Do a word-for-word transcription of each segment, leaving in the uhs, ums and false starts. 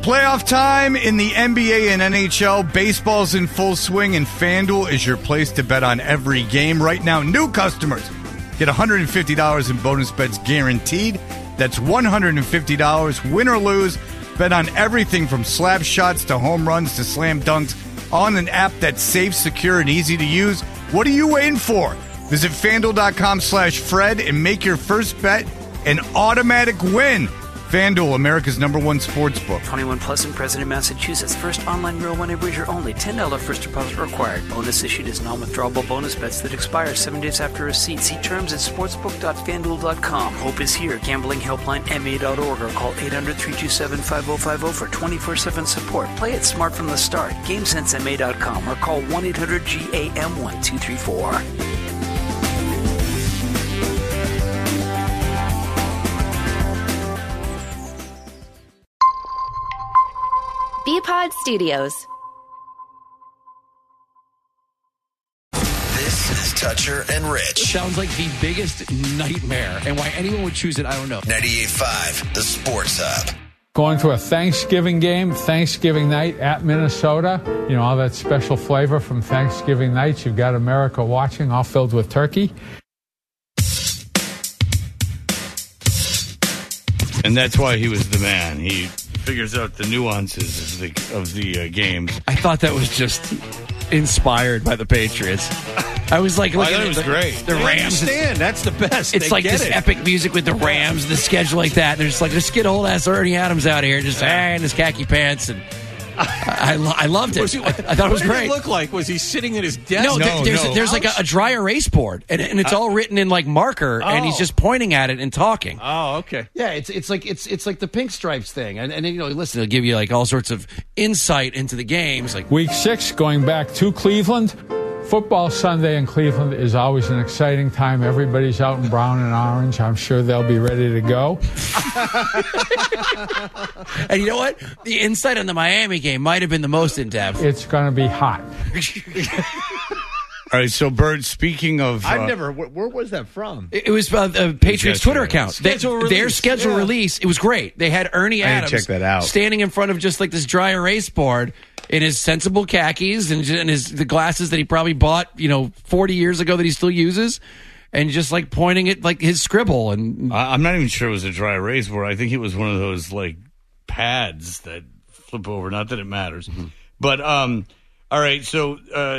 Playoff time in the N B A and N H L. Baseball's in full swing, and FanDuel is your place to bet on every game. Right now, new customers get one hundred fifty dollars in bonus bets guaranteed. That's one hundred fifty dollars, win or lose. Bet on everything from slap shots to home runs to slam dunks on an app that's safe, secure, and easy to use. What are you waiting for? Visit FanDuel.com slash Fred and make your first bet an automatic win. FanDuel, America's number one sports book. twenty-one plus in President, Massachusetts. First online real money wager only. ten dollars first deposit required. Bonus issued as non-withdrawable bonus bets that expire seven days after receipt. See terms at sportsbook dot fan duel dot com. Hope is here. Gambling helpline M A dot org or call eight hundred, three two seven, five oh five oh for twenty-four seven support. Play it smart from the start. game sense M A dot com or call one eight hundred G A M one two three four. B-Pod Studios. This is Toucher and Rich. Sounds like the biggest nightmare, and why anyone would choose it, I don't know. ninety-eight point five, the Sports Hub. Going to a Thanksgiving game, Thanksgiving night at Minnesota. You know, all that special flavor from Thanksgiving nights. You've got America watching, all filled with turkey. And that's why he was the man. He figures out the nuances of the of the uh, games. I thought that was just inspired by the Patriots. I was like, well, looking I at it was the, great. The I Rams. understand. That's the best. It's they like get this it. epic music with the Rams, the schedule like that. They're just like, let's get old ass Ernie Adams out here, just ah, in his khaki pants, and I, I, lo- I loved it. Was he, I, I thought it was what great. Did it look like? Was he sitting at his desk? No, No, there, there's no. there's like a, a dry erase board, and, and it's all written in like marker, and he's Oh. just pointing at it and talking. Oh, okay. Yeah, it's it's like it's it's like the Pink Stripes thing, and and you know, listen, it'll give you like all sorts of insight into the games. Like Week six, going back to Cleveland. Football Sunday in Cleveland is always an exciting time. Everybody's out in brown and orange. I'm sure they'll be ready to go. and you know what? The insight on the Miami game might have been the most in depth. It's going to be hot. All right, so Bird, speaking of... Uh, I've never. Where, where was that from? It it was uh, the Patriots' Twitter account. Schedule They- Their release. schedule Yeah. release, it was great. They had Ernie I need to Adams check that out. standing in front of just like this dry erase board in his sensible khakis and, and his the glasses that he probably bought, you know, forty years ago that he still uses, and just like pointing at like his scribble. And I- I'm not even sure it was a dry erase board. I think it was one of those like pads that flip over. Not that it matters, Mm-hmm. but um, all right. So uh,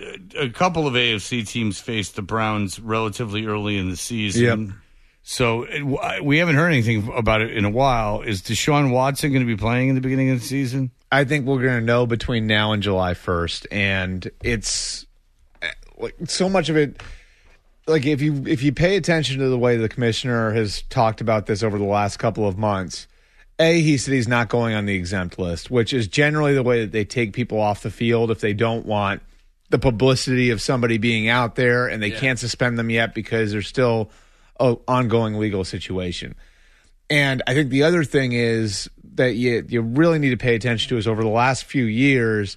a couple of A F C teams faced the Browns relatively early in the season. Yep. So it, we haven't heard anything about it in a while. Is Deshaun Watson going to be playing in the beginning of the season? I think we're going to know between now and July first, and it's like so much of it. Like if you if you pay attention to the way the commissioner has talked about this over the last couple of months, A, he said he's not going on the exempt list, which is generally the way that they take people off the field if they don't want the publicity of somebody being out there, and they Yeah. can't suspend them yet because there's still an ongoing legal situation. And I think the other thing is that you you really need to pay attention to is over the last few years,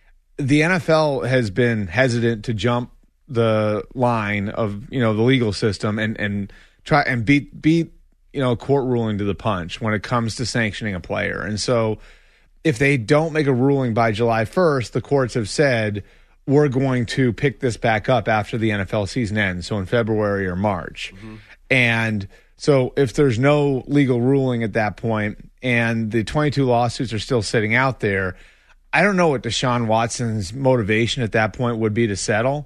the N F L has been hesitant to jump the line of, you know, the legal system and, and try and beat beat, you know, a court ruling to the punch when it comes to sanctioning a player. And so if they don't make a ruling by July first, the courts have said we're going to pick this back up after the N F L season ends, so in February or March. Mm-hmm. And so if there's no legal ruling at that point and the twenty-two lawsuits are still sitting out there, I don't know what Deshaun Watson's motivation at that point would be to settle.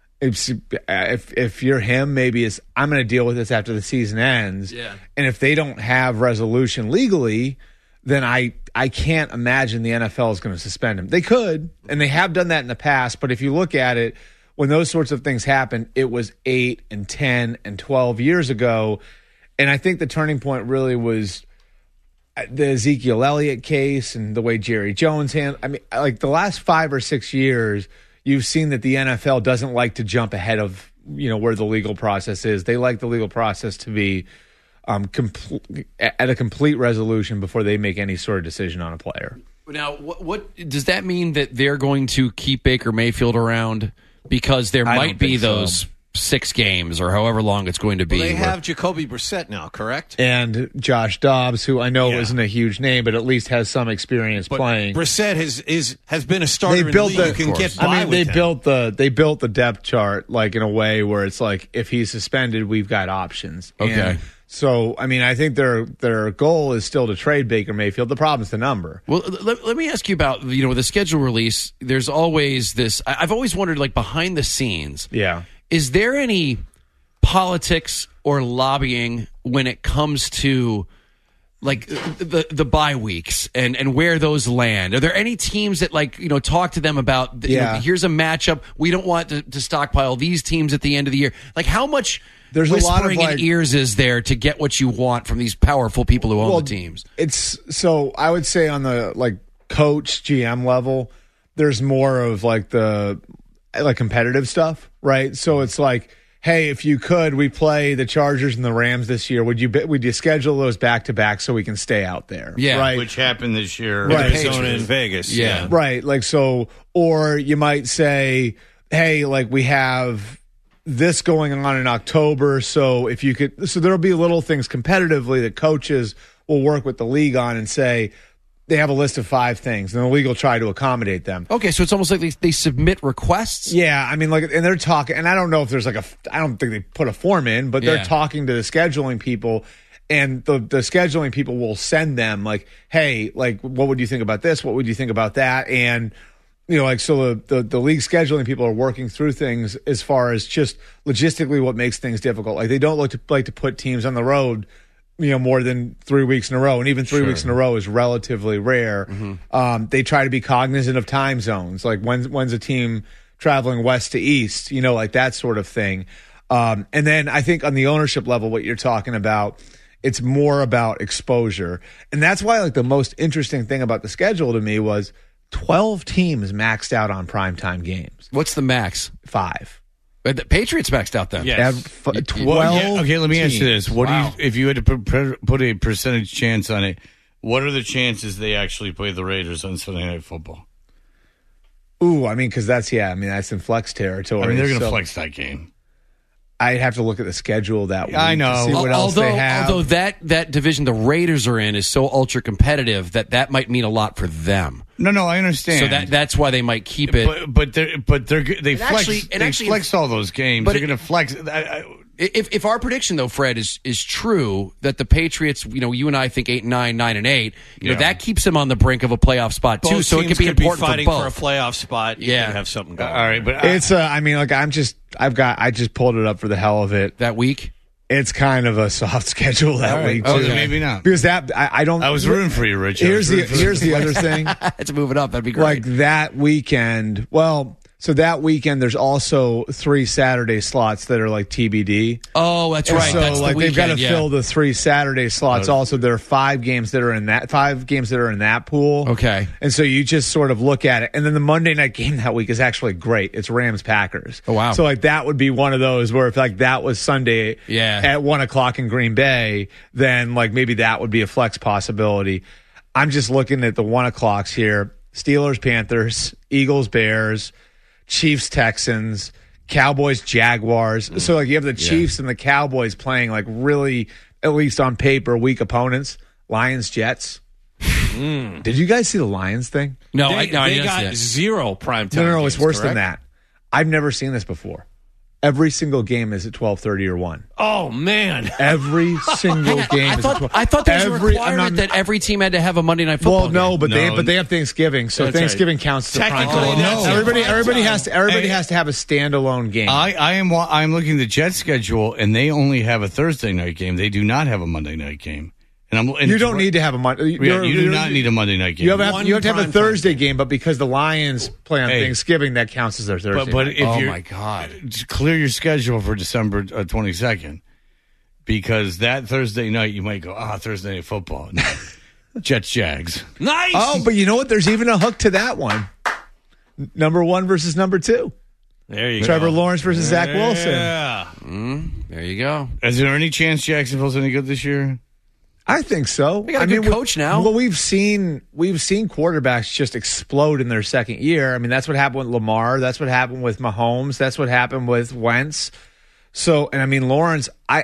If if, if you're him, maybe it's I'm going to deal with this after the season ends. Yeah. And if they don't have resolution legally, then I I can't imagine the N F L is going to suspend him. They could, and they have done that in the past. But if you look at it, when those sorts of things happen, it was eight and ten and twelve years ago. And I think the turning point really was the Ezekiel Elliott case and the way Jerry Jones handled. I mean, like the last five or six years, you've seen that the N F L doesn't like to jump ahead of, you know, where the legal process is. They like the legal process to be um, compl- at a complete resolution before they make any sort of decision on a player. now, what, what does that mean that they're going to keep Baker Mayfield around because there I might don't be think so. those six games or however long it's going to be. Well, they where- have Jacoby Brissett now, correct? And Josh Dobbs, who I know Yeah. isn't a huge name, but at least has some experience But playing. Brissett has is has been a starter They in built the league. the- You can Of get course. by I mean, with they him. built the they built the depth chart like in a way where it's like if he's suspended, we've got options. Okay. And so, I mean, I think their their goal is still to trade Baker Mayfield. The problem's the number. Well, let, let me ask you about, you know, with the schedule release, there's always this, I- I've always wondered, like, behind the scenes, Yeah. is there any politics or lobbying when it comes to, like, the the bye weeks and, and where those land? Are there any teams that, like, you know, talk to them about, you know, Yeah. here's a matchup, we don't want to, to stockpile these teams at the end of the year? Like, how much There's a lot of, whispering like- in ears is there to get what you want from these powerful people who own Well, the teams? It's so I would say on the like coach G M level, there's more of like the like competitive stuff, right? So it's like, hey, if you could, we play the Chargers and the Rams this year. Would you be- would you schedule those back to back so we can stay out there? Yeah. right. Which happened this year. Right. Arizona and Vegas. Yeah. Right. Like, so, or you might say, hey, like we have this going on in October. So if you could, so there'll be little things competitively that coaches will work with the league on and say, they have a list of five things and the league will try to accommodate them. Okay, so it's almost like they, they submit requests. Yeah, I mean, like, and they're talking, and I don't know if there's like a, I don't think they put a form in, but they're Yeah. talking to the scheduling people, and the the scheduling people will send them like, hey, like, what would you think about this? What would you think about that? And you know, like, so the the, the league scheduling people are working through things as far as just logistically what makes things difficult. Like, they don't look to like to put teams on the road, you know, more than three weeks in a row. And even three weeks in a row is relatively rare. Mm-hmm. Um, they try to be cognizant of time zones. Like, when's, when's a team traveling west to east, you know, like that sort of thing. Um, and then I think on the ownership level, what you're talking about, it's more about exposure. And that's why, like, the most interesting thing about the schedule to me was twelve teams maxed out on primetime games. What's the max? Five. Uh, The Patriots maxed out then. Yes. Ev- f- twelve. Well, yeah, okay, let me ask you teams. this: What Wow. do you, if you had to put, put put a percentage chance on it? What are the chances they actually play the Raiders on Sunday Night Football? Ooh, I mean, because that's, yeah, I mean, that's in flex territory. I mean, they're going to So flex that game. I'd have to look at the schedule that week. I know. To see what else although, they have. although that, that division the Raiders are in is so ultra competitive that that might mean a lot for them. No, no, I understand. So that that's why they might keep it. but but they're but they're they And flex actually- and they actually- flex all those games. but They're it- going to flex. I, I, If if our prediction though, Fred, is is true that the Patriots, you know, you and I think eight and nine, nine and eight, you know, Yeah. that keeps them on the brink of a playoff spot too. Both So it teams could be could important fighting for both. for a playoff spot. You Yeah. could have something going. all right, but I, It's, uh, I mean, like, I'm just, I've got, I just pulled it up for the hell of it. that week. It's kind of a soft schedule that all right, week, so too. maybe not. Because that, I, I don't. I was rooting for you, Rich. I Here's was the, rooting for here's the other thing. It's moving up. That'd be great. Like, that weekend, well, so that weekend, there's also three Saturday slots that are like T B D. oh, that's And right. So, that's like, the they've got to weekend, yeah. fill the three Saturday slots. Also, there are five games that are in that five games that are in that pool. Okay. And so you just sort of look at it, and then the Monday night game that week is actually great. It's Rams Packers. Oh, wow. So like that would be one of those where if like that was Sunday Yeah. at one o'clock in Green Bay, then like maybe that would be a flex possibility. I'm just looking at the one o'clocks here: Steelers Panthers, Eagles Bears, Chiefs Texans, Cowboys Jaguars. So like you have the Chiefs and the Cowboys playing like really, at least on paper, weak opponents. Lions Jets. Did you guys see the Lions thing? No, They, I, no, I they didn't got see that. zero prime No, time. no, no. It's games, worse than correct? that. I've never seen this before. Every single game is at twelve thirty or one. Oh man. Every single game I is at thought twelve. I thought there's a Every- requirement I'm not- that every team had to have a Monday night football. Well, no, game. but they No. but they have Thanksgiving, so That's right. Thanksgiving counts as a prime Technically, time. that's No. a Everybody, prime everybody time. has to. Everybody Hey. has to have a standalone game. I, I am wa- I'm looking at the Jets schedule, and they only have a Thursday night game. They do not have a Monday night game. And I'm and you don't need to have a Monday. Yeah, you do not need a Monday night game. You have, One you have to have a prime Thursday game, but because the Lions play on Hey. Thanksgiving, that counts as their Thursday. but but night. if Oh you're my God. just clear your schedule for December twenty-second, because that Thursday night you might go, ah, Thursday night football. No. Jets Jags. Nice. oh, but you know what? There's even a hook to that one. N- Number one versus number two. there you Trevor go. Lawrence versus Zach Wilson. Yeah. There you go. Is there any chance Jacksonville's any good this year? I think so. They got a I good mean, we- coach now. Well, we've seen we've seen quarterbacks just explode in their second year. I mean, that's what happened with Lamar. That's what happened with Mahomes. That's what happened with Wentz. So, and I mean, Lawrence, I,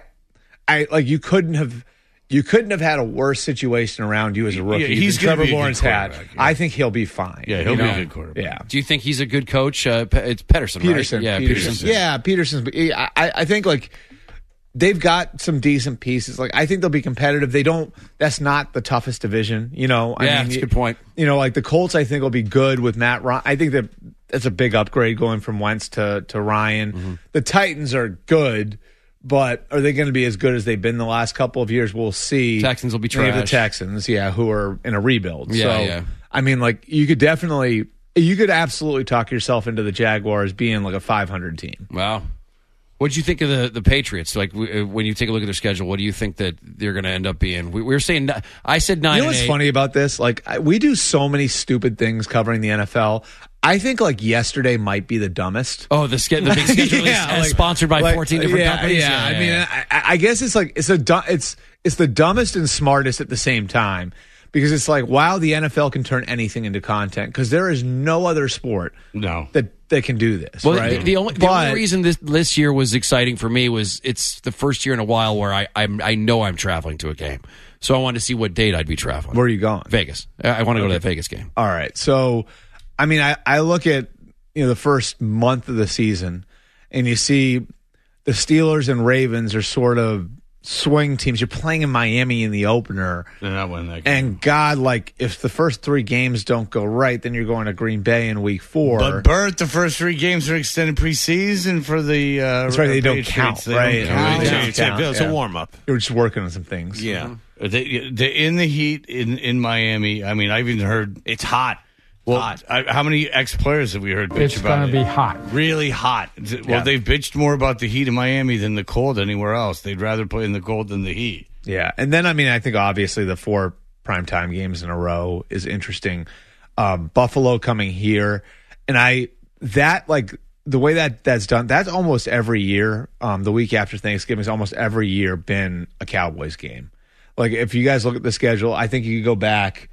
I like you couldn't have, you couldn't have had a worse situation around you as a rookie. Yeah, he's than gonna Trevor be a good Lawrence had. quarterback, yeah. I think he'll be fine. Yeah, he'll you be know? a good quarterback. Yeah. Do you think he's a good coach? Uh, Pe- it's Pedersen, Peterson, right? Yeah, Peterson. Peterson. Yeah, Peterson's. I, I think like they've got some decent pieces. Like I think they'll be competitive. They don't. That's not the toughest division. You know. I Yeah, mean, that's a you, good point. You know, like the Colts, I think will be good with Matt Ryan. I think that that's a big upgrade going from Wentz to to Ryan. Mm-hmm. The Titans are good. But are they going to be as good as they've been the last couple of years? We'll see. Texans will be Maybe trash. the Texans, yeah, who are in a rebuild. Yeah, so, yeah. I mean, like, you could definitely, you could absolutely talk yourself into the Jaguars being like a five hundred team. Wow. What did you think of the, the Patriots? Like, w- when you take a look at their schedule, what do you think that they're going to end up being? We, we were saying, I said nine You know and what's eight. funny about this? Like, I, we do so many stupid things covering the N F L. I think like yesterday might be the dumbest. Oh, the, ske- the big schedule is Yeah, as like- sponsored by like, fourteen different yeah, companies. Yeah, I mean, I, I guess it's like it's a du- it's it's the dumbest and smartest at the same time because it's like wow, the N F L can turn anything into content because there is no other sport No. that that can do this. Well, right? the, the only the But- only reason this this year was exciting for me was it's the first year in a while where I I'm, I know I'm traveling to a game, so I wanted to see what date I'd be traveling. Where are you going? Vegas. I, I want to go to that Vegas game. All right. So, I mean, I, I look at, you know, the first month of the season and you see the Steelers and Ravens are sort of swing teams. You're playing in Miami in the opener. They're not winning that game. And God, like, if the first three games don't go right, then you're going to Green Bay in week four. But Bert, the first three games are extended preseason for the. Uh, That's right, they don't Patriots. count, They right? Don't Yeah, count. they Yeah. don't It's, a, count, it's yeah. a warm up. You're just working on some things. Yeah. They, they're in the heat in, in Miami. I mean, I've even heard. It's hot. Well, hot. I, how many ex-players have we heard bitch It's about going to it? be hot. Really hot. Well, Yeah. they've bitched more about the heat in Miami than the cold anywhere else. They'd rather play in the cold than the heat. Yeah, and then I mean, I think obviously the four primetime games in a row is interesting. Um, Buffalo coming here, and I that like the way that that's done. That's almost every year. Um, the week after Thanksgiving is almost every year been a Cowboys game. Like if you guys look at the schedule, I think you could go back.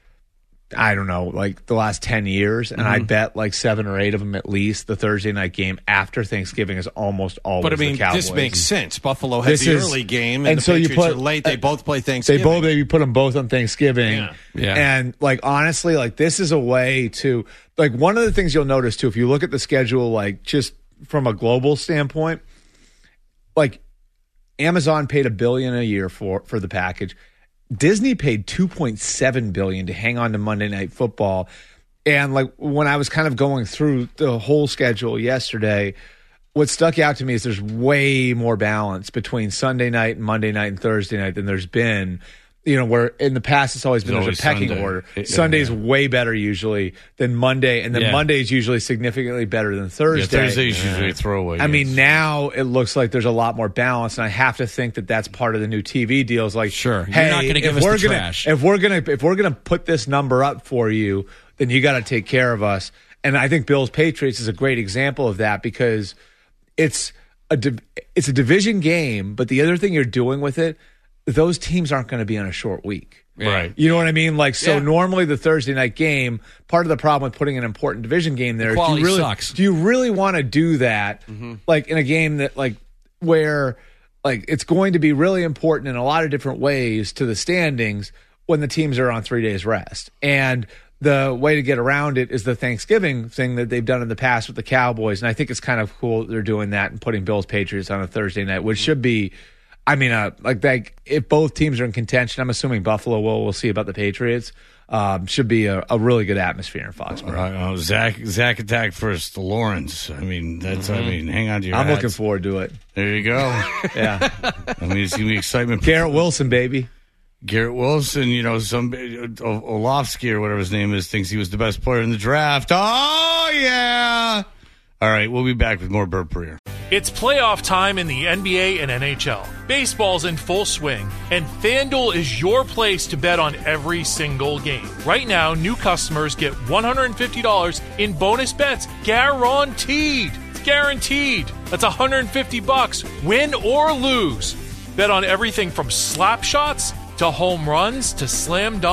I don't know, like the last ten years, and I bet like seven or eight of them at least. The Thursday night game after Thanksgiving is almost always But I mean, the Cowboys. this makes sense. Buffalo has This the is- early game, and, and the so you Patriots put- are late. They uh, both play They Thanksgiving. both maybe put them both on Thanksgiving. Yeah. Yeah. And like honestly, like this is a way to like one of the things you'll notice too, if you look at the schedule, like just from a global standpoint, like Amazon paid a billion a year for for the package. Disney paid two point seven billion dollars to hang on to Monday Night Football. And like when I was kind of going through the whole schedule yesterday, what stuck out to me is there's way more balance between Sunday night and Monday night and Thursday night than there's been. You know, where in the past it's always been It's there's a always pecking Sunday. order. It- Sunday's yeah. way better usually than Monday, and then Yeah. Monday is usually significantly better than Yeah, Thursday. Thursday's usually a throwaway. I mean, yes. now it looks like there's a lot more balance, and I have to think that that's part of the new T V deals. Like, Sure. You're hey, not gonna give if us the we're gonna, trash. If we're gonna if we're gonna put this number up for you, then you got to take care of us. And I think Bills Patriots is a great example of that because it's a div- it's a division game, but the other thing you're doing with it, those teams aren't going to be on a short week. Right. You know what I mean? Like, so Yeah. normally the Thursday night game, part of the problem with putting an important division game there is do quality you really, sucks. do you really want to do that? Like in a game that like where like it's going to be really important in a lot of different ways to the standings when the teams are on three days rest. And the way to get around it is the Thanksgiving thing that they've done in the past with the Cowboys. And I think it's kind of cool that they're doing that and putting Bills Patriots on a Thursday night, which should be I mean, uh, like that. If both teams are in contention, I'm assuming Buffalo will. We'll see about the Patriots. Um, should be a, a really good atmosphere in Foxborough. Uh, uh, Zach Zach attack first to Lawrence. I mean, that's. I mean, hang on to your. I'm hats. looking forward to it. There you go. Yeah, I mean, it's gonna be excitement. Garrett Wilson, baby. Garrett Wilson, you know, some uh, Olofsky or whatever his name is, thinks he was the best player in the draft. Oh yeah. All right, we'll be back with more Bert Breer. It's playoff time in the N B A and N H L. Baseball's in full swing, and FanDuel is your place to bet on every single game. Right now, new customers get one hundred fifty dollars in bonus bets guaranteed. It's guaranteed. That's one hundred fifty bucks, win or lose. Bet on everything from slap shots to home runs to slam dunks,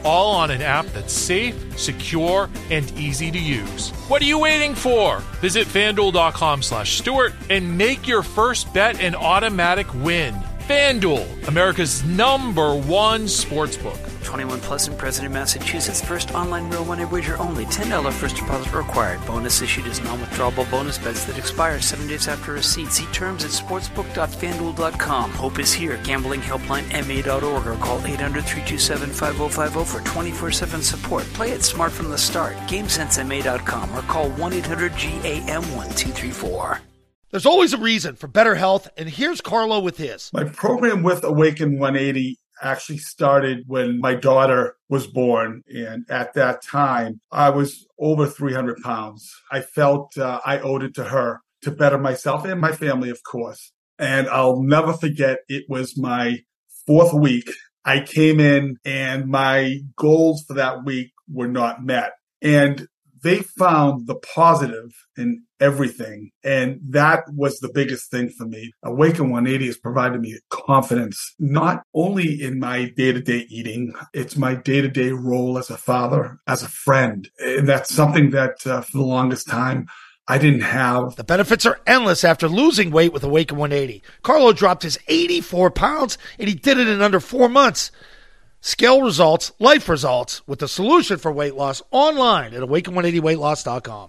all on an app that's safe, secure, and easy to use. What are you waiting for? Visit FanDuel.com slash Stewart and make your first bet an automatic win. FanDuel, America's number one sportsbook. twenty-one plus and present in Massachusetts. First online real money wager only. ten dollars first deposit required. Bonus issued as non-withdrawable bonus bets that expire seven days after receipt. See terms at sportsbook dot fan duel dot com. Hope is here. Gambling helpline M A dot org or call eight hundred, three two seven, five oh five oh for twenty-four seven support. Play it smart from the start. game sense M A dot com or call one eight hundred G A M one two three four. There's always a reason for better health, and here's Carlo with his. My program with Awaken one eighty actually started when my daughter was born. And at that time, I was over three hundred pounds. I felt uh, I owed it to her to better myself and my family, of course. And I'll never forget, it was my fourth week. I came in and my goals for that week were not met. And they found the positive in everything. And that was the biggest thing for me. Awaken one eighty has provided me confidence, not only in my day-to-day eating, it's my day-to-day role as a father, as a friend. And that's something that uh, for the longest time, I didn't have. The benefits are endless after losing weight with Awaken one eighty. Carlo dropped his eighty-four pounds, and he did it in under four months. Scale results, life results, with the solution for weight loss online at awaken one eighty weight loss dot com.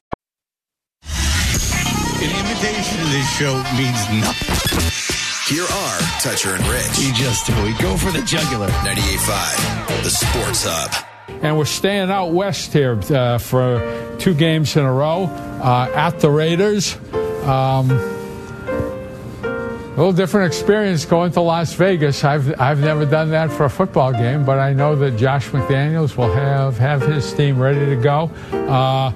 An invitation to this show means nothing. Here are Toucher and Rich. We just do. We go for the jugular. ninety-eight point five, the Sports Hub. And we're staying out west here uh, for two games in a row uh, at the Raiders. Um, A little different experience going to Las Vegas. I've I've never done that for a football game, but I know that Josh McDaniels will have, have his team ready to go. Uh,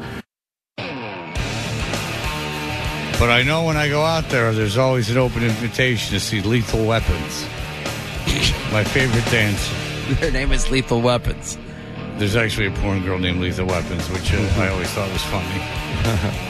but I know when I go out there, there's always an open invitation to see Lethal Weapons. My favorite dancer. Their name is Lethal Weapons. There's actually a porn girl named Lethal Weapons, which uh, I always thought was funny.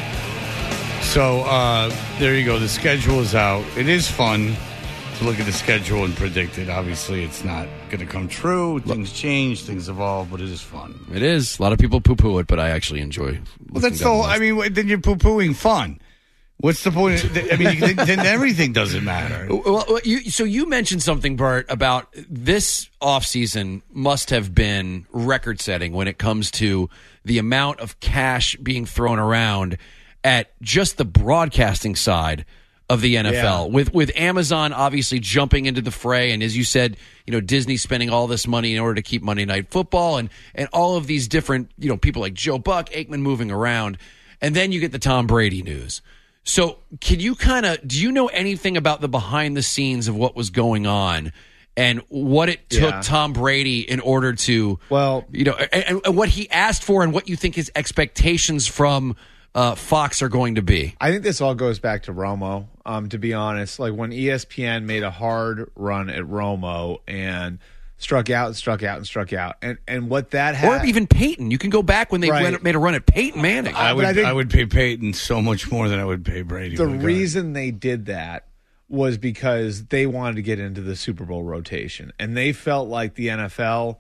So, uh, there you go. The schedule is out. It is fun to look at the schedule and predict it. Obviously, it's not going to come true. Things change, things evolve, but it is fun. It is. A lot of people poo-poo it, but I actually enjoy. Well, that's the whole, I mean, then you're poo-pooing fun. What's the point? I mean, then, then everything doesn't matter. Well, you, so you mentioned something, Bert, about this offseason must have been record-setting when it comes to the amount of cash being thrown around at just the broadcasting side of the N F L, yeah. with with Amazon obviously jumping into the fray, and as you said, you know, Disney spending all this money in order to keep Monday Night Football, and and all of these different, you know, people like Joe Buck, Aikman moving around, and then you get the Tom Brady news. So, can you kind of do you know anything about the behind the scenes of what was going on? And what it took yeah. Tom Brady in order to, well, you know, and, and what he asked for, and what you think his expectations from Uh, Fox are going to be. I think this all goes back to Romo, um, to be honest. Like when E S P N made a hard run at Romo and struck out and struck out and struck out. And and what that had... Or even Peyton. You can go back when they right. went, made a run at Peyton Manning. I would, I, think I would pay Peyton so much more than I would pay Brady. The reason they did that was because they wanted to get into the Super Bowl rotation. And they felt like the N F L,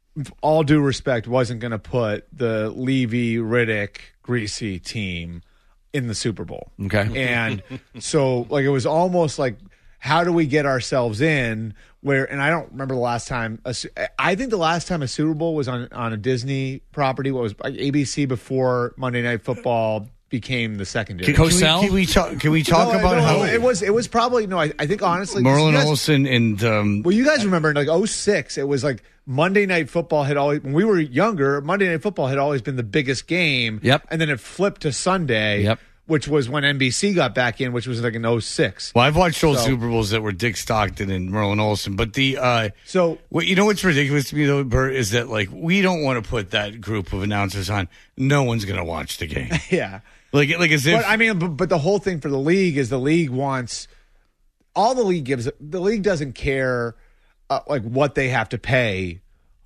all due respect, wasn't going to put the Levy, Riddick, Greasy team in the Super Bowl. Okay. And so, like, it was almost like, how do we get ourselves in where, and I don't remember the last time, a, I think the last time a Super Bowl was on, on a Disney property, what was like A B C before Monday Night Football became the secondary. Can, can, we, can we talk, can we talk no, about no, how it was? It was probably, no, I, I think honestly. Merlin guys, Olsen and. Um, well, you guys remember in like oh six, it was like Monday Night Football had always, when we were younger, Monday Night Football had always been the biggest game. Yep. And then it flipped to Sunday. Yep. Which was when N B C got back in, which was like in oh six. Well, I've watched old so, Super Bowls that were Dick Stockton and Merlin Olsen, but the uh, so what you know what's ridiculous to me though, Bert, is that like we don't want to put that group of announcers on. No one's going to watch the game. Yeah, like like as if. But, I mean, but, but the whole thing for the league is the league wants all the league gives. The league doesn't care uh, like what they have to pay.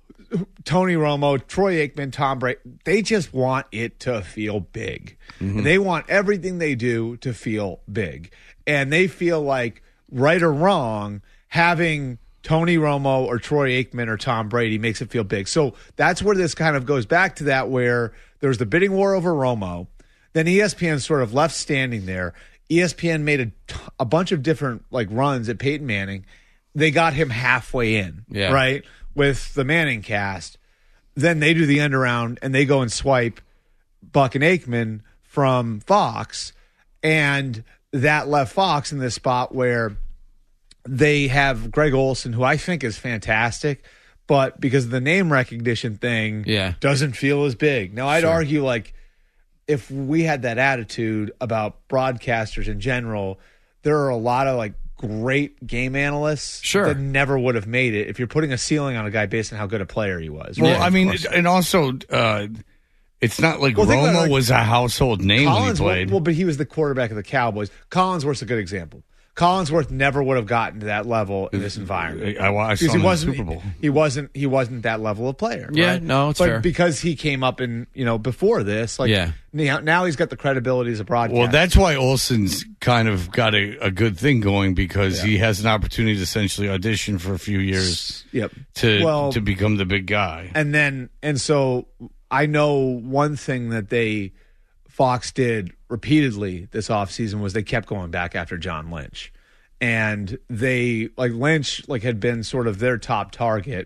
Tony Romo, Troy Aikman, Tom Brady, they just want it to feel big. Mm-hmm. And they want everything they do to feel big. And they feel like, right or wrong, having Tony Romo or Troy Aikman or Tom Brady makes it feel big. So that's where this kind of goes back to that, where there was the bidding war over Romo. Then E S P N sort of left standing there. E S P N made a, a bunch of different like runs at Peyton Manning. They got him halfway in, yeah. right, with the Manning cast. Then they do the end around and they go and swipe Buck and Aikman from Fox. And that left Fox in this spot where they have Greg Olsen, who I think is fantastic, but because of the name recognition thing, yeah. doesn't feel as big. Now, I'd Sure. argue, like, if we had that attitude about broadcasters in general, there are a lot of, like, great game analysts sure. that never would have made it if you're putting a ceiling on a guy based on how good a player he was. Well, right? I mean, and also, uh, it's not like Well, think Romo about it, like, was a household name when he Collinsworth- played. Well, but he was the quarterback of the Cowboys. Collinsworth's a good example. Collinsworth never would have gotten to that level in this environment. I, I saw Because him he in the wasn't, Super Bowl. He wasn't. He wasn't that level of player. Yeah, right? no, it's but fair. because he came up in you know before this, like Yeah. now, now he's got the credibility as a broadcaster. Well, that's why Olsen's kind of got a, a good thing going because Yeah. he has an opportunity to essentially audition for a few years Yep. to Well- to become the big guy. And then, and so I know one thing that they, Fox did repeatedly this offseason was they kept going back after John Lynch. And they, like Lynch, like had been sort of their top target.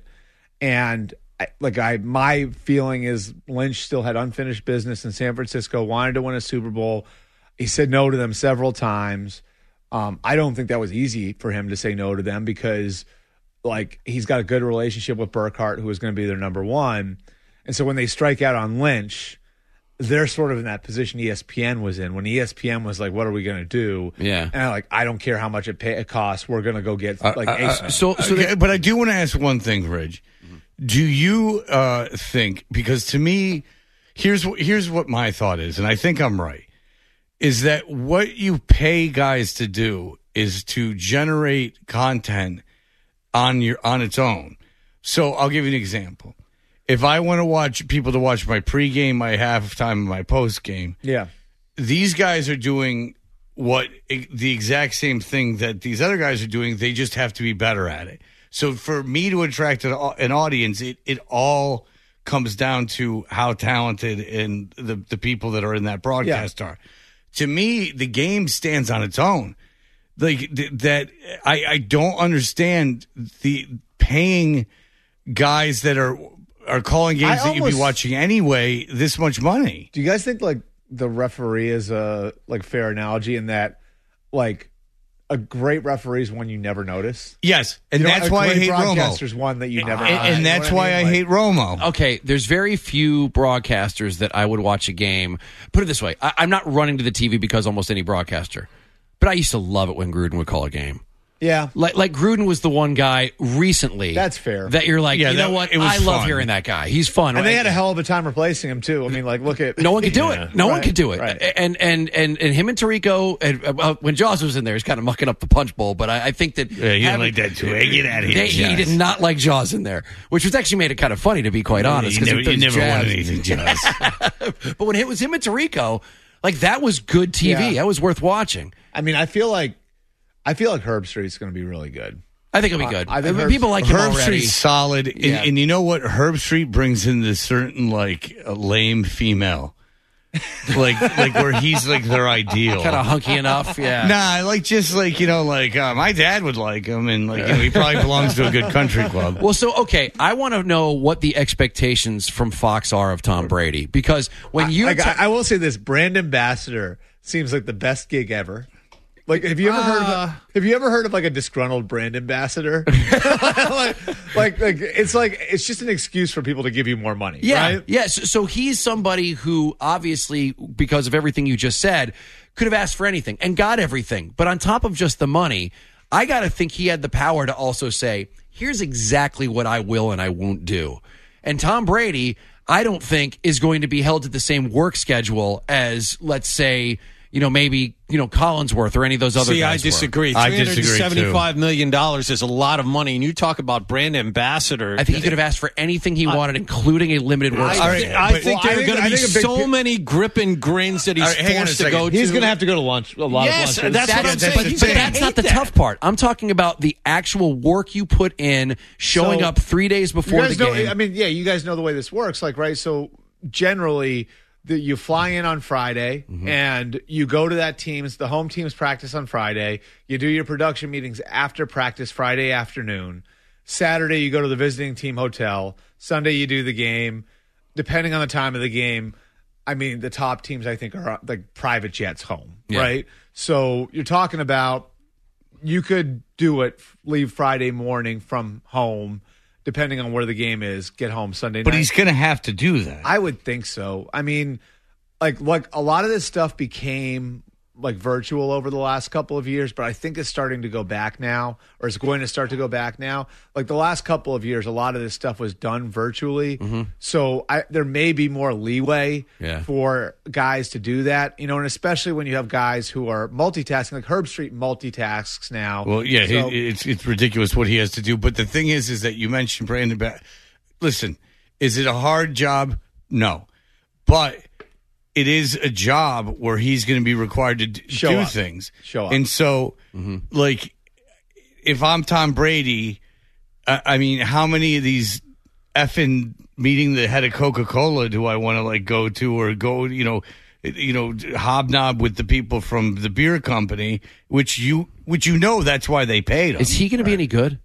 And I, like I, my feeling is Lynch still had unfinished business in San Francisco, wanted to win a Super Bowl. He said no to them several times. Um, I don't think that was easy for him to say no to them because like he's got a good relationship with Burkhardt, who is going to be their number one. And so when they strike out on Lynch, they're sort of in that position E S P N was in when E S P N was like, "What are we going to do?" Yeah, and I'm like, I don't care how much it, pay, it costs. We're going to go get like. Uh, a- uh, so, so okay, but I do want to ask one thing, Ridge. Do you uh, think? Because to me, here's what here's what my thought is, and I think I'm right. Is that what you pay guys to do is to generate content on your on its own. So I'll give you an example. If I want to watch people to watch my pregame, my halftime, and my postgame, yeah, these guys are doing what the exact same thing that these other guys are doing. They just have to be better at it. So for me to attract an audience, it, it all comes down to how talented and the, the people that are in that broadcast yeah. are. To me, the game stands on its own. Like th- that, I, I don't understand the paying guys that are. are calling games I that you'd be almost- watching anyway this much money. Do you guys think like the referee is a like fair analogy in that like a great referee is one you never notice? Yes, and You know, that's a why I great hate broadcaster's Romo. one that you never and, notice. and You know that's what why I, I mean? hate Romo. Okay, there's very few broadcasters that I would watch a game. Put it this way, I, I'm not running to the T V because almost any broadcaster, but I used to love it when Gruden would call a game. Yeah. Like like Gruden was the one guy recently. That's fair. That you're like, Yeah, you that- know what? it was I love fun. hearing that guy. He's fun. And right? they had a hell of a time replacing him too. I mean, like, look at No one could do Yeah. it. No one Right, could do it. right. And and and and him and Tirico, and, uh, when Jaws was in there, he's kind of mucking up the punch bowl. But I, I think that Yeah, he didn't having- like that too. Hey, get out of here, They- He Jaws. did not like Jaws in there, which was actually made it kind of funny, to be quite honest. You 'cause never, with you those never won jabs. anything, Jaws. But when it was him and Tirico, like that was good T V. Yeah. That was worth watching. I mean, I feel like I feel like Herb Street's going to be really good. I think it'll be good. I think I mean, Herb- people like him Herb already. Street's solid, and, Yeah. and you know what? Herb Street brings in this certain like uh, lame female, like like where he's like their ideal. Kind of hunky enough, yeah. Nah, like just like you know, like uh, my dad would like him, and like you know, he probably belongs to a good country club. Well, so okay, I want to know what the expectations from Fox are of Tom Brady, because when you're Like, ta- I, I will say this: brand ambassador seems like the best gig ever. Like, have you ever heard of a, have you ever heard of like a disgruntled brand ambassador? like, like, like, it's like it's just an excuse for people to give you more money. Yeah, right? yeah. So, so he's somebody who obviously, because of everything you just said, could have asked for anything and got everything. But on top of just the money, I got to think he had the power to also say, here's exactly what I will and I won't do. And Tom Brady, I don't think, is going to be held to the same work schedule as, let's say, you know, maybe, you know, Collinsworth or any of those other See, guys I disagree. I Three hundred disagree, too. seventy-five million dollars is a lot of money, and you talk about brand ambassador. I think he could have asked for anything he wanted, including a limited work. I, All right, thi- I but- think well, there I are think- going I to be think a big so pi- many grip and grins that he's All right, hang on a forced to second. go to. He's going to have to go to lunch. A lot Yes, of lunches. that's what I'm That's saying. the But, thing. but that's not the Hate tough that. part. I'm talking about the actual work you put in, showing So, up three days You before the guys know, game. I mean, yeah, you guys know the way this works, like, right? So generally, the, you fly in on Friday, Mm-hmm. and you go to that team's, the home team's practice on Friday. You do your production meetings after practice Friday afternoon. Saturday, you go to the visiting team hotel. Sunday, you do the game. Depending on the time of the game, I mean, the top teams, I think, are like private jets home, Yeah. right? So you're talking about you could do it, leave Friday morning from home, depending on where the game is, get home Sunday But night. he's going to have to do that. I would think so. I mean, like, like a lot of this stuff became like virtual over the last couple of years, but I think it's starting to go back now, or it's going to start to go back now. Like the last couple of years, a lot of this stuff was done virtually. So I, there may be more leeway Yeah. for guys to do that, you know, and especially when you have guys who are multitasking, like Herb Street multitasks now. Well, yeah, So- it, it's it's ridiculous what he has to do. But the thing is, is that you mentioned Brandon. Ba- Listen, is it a hard job? No, but it is a job where he's going to be required to d- Show do up. things. Show up. And so, like, if I'm Tom Brady, I, I mean, how many of these effing meeting the head of Coca-Cola do I want to like go to or go, you know, you know, hobnob with the people from the beer company, which you, which you know, that's why they paid him. Is he going to be any good?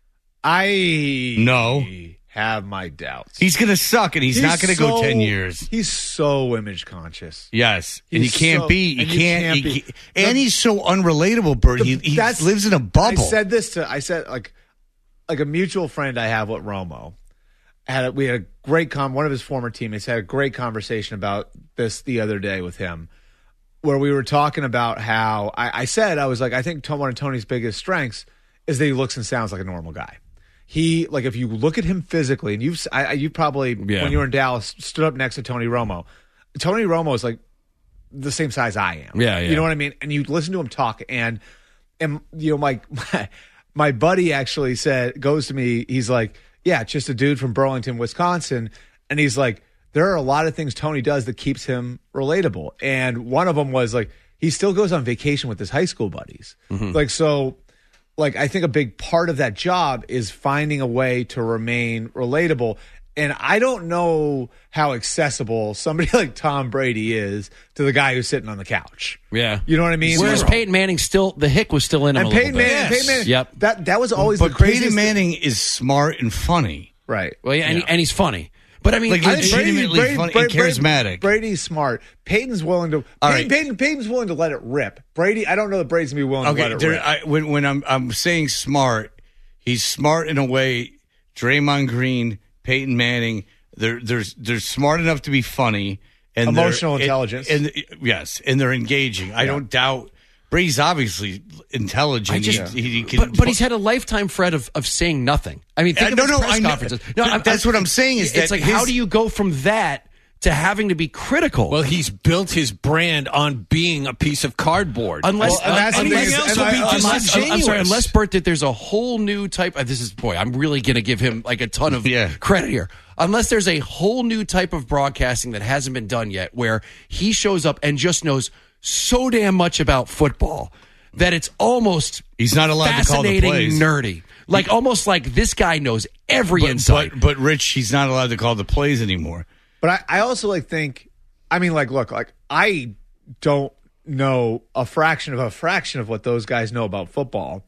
I No. have my doubts. He's going to suck, and he's, not going to go so- ten years. He's so image conscious. Yes, and he He's can't so- be. He and you can't. can't he be. can't- and he's so unrelatable, Bert. He, he That's- lives in a bubble. I said this to I said like like a mutual friend I have with Romo. Had a, we had a great con. One of his former teammates had a great conversation about this the other day with him, where we were talking about how I, I said I was like I think Tom- one of Tony's biggest strengths is that he looks and sounds like a normal guy. He like if you look at him physically, and you've I, you probably Yeah. when you were in Dallas stood up next to Tony Romo. Tony Romo is like the same size I am. Yeah, yeah. You know what I mean? And you listen to him talk, and and you know my my, my buddy actually said goes to me. He's like, yeah, it's just a dude from Burlington, Wisconsin, and he's like, there are a lot of things Tony does that keeps him relatable, and one of them was like he still goes on vacation with his high school buddies, like so. Like, I think a big part of that job is finding a way to remain relatable. And I don't know how accessible somebody like Tom Brady is to the guy who's sitting on the couch. Yeah. You know what I mean? Whereas Like- Peyton Manning still, the hick was still in him and a little Peyton bit. Manning, Peyton Manning, Yep. that, that was always but the craziest Peyton thing. Manning is smart and funny. Right. Well, yeah, and, He, and he's funny. But I mean, Like, I- legitimately funny and charismatic. Brady's smart. Peyton's willing to. All Peyton, right. Peyton, Peyton's willing to let it rip. Brady, I don't know that Brady's gonna be willing to let Okay, it there, rip. I, when when I'm I'm saying smart, he's smart in a way. Draymond Green, Peyton Manning, they're they're they're smart enough to be funny and they're- Emotional and- intelligence. and, yes, and they're engaging. I don't doubt Brady's obviously intelligent. I just, he, he can, but, but he's had a lifetime thread of, of saying nothing. I mean, think Uh, of no, his no, press I know. conferences. No, Th- I'm- that's I'm- what I'm saying is it's that like, how his- do you go from that to having to be critical? Well, he's built his brand on being a piece of cardboard. Unless, Well, and that's the unless, thing is- else and would be I- unless, disingenuous. I'm sorry, unless Bert, that there's a whole new type. Uh, this is boy, I'm really going to give him like a ton of Yeah. credit here. Unless there's a whole new type of broadcasting that hasn't been done yet, where he shows up and just knows so damn much about football that it's almost He's not allowed to call the fascinating, plays. nerdy, like almost like this guy knows every but, insight. but but Rich, he's not allowed to call the plays anymore. But I, I also like think, I mean, like, look, like I don't know a fraction of a fraction of what those guys know about football,